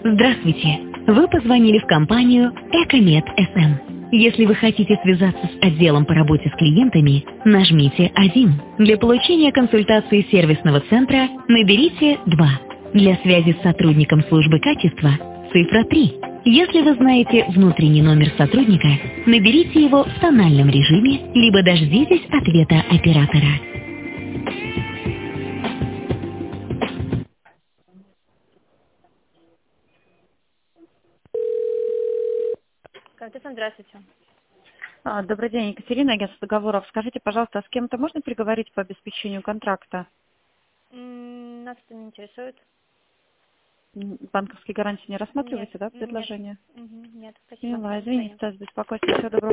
Здравствуйте! Вы позвонили в компанию «Экомед СМ». Если вы хотите связаться с отделом по работе с клиентами, нажмите 1. Для получения консультации сервисного центра наберите 2. Для связи с сотрудником службы качества цифра 3. Если вы знаете внутренний номер сотрудника, наберите его в тональном режиме, либо дождитесь ответа оператора. Капитан, здравствуйте. Добрый день, Екатерина, агентство договоров. Скажите, пожалуйста, а с кем-то можно переговорить по обеспечению контракта? Нас это не интересует. Банковские гарантии не Нет, рассматриваете, да, нет, предложение? нет, спасибо. Мила, До извините свидания. за беспокойство. Всего доброго.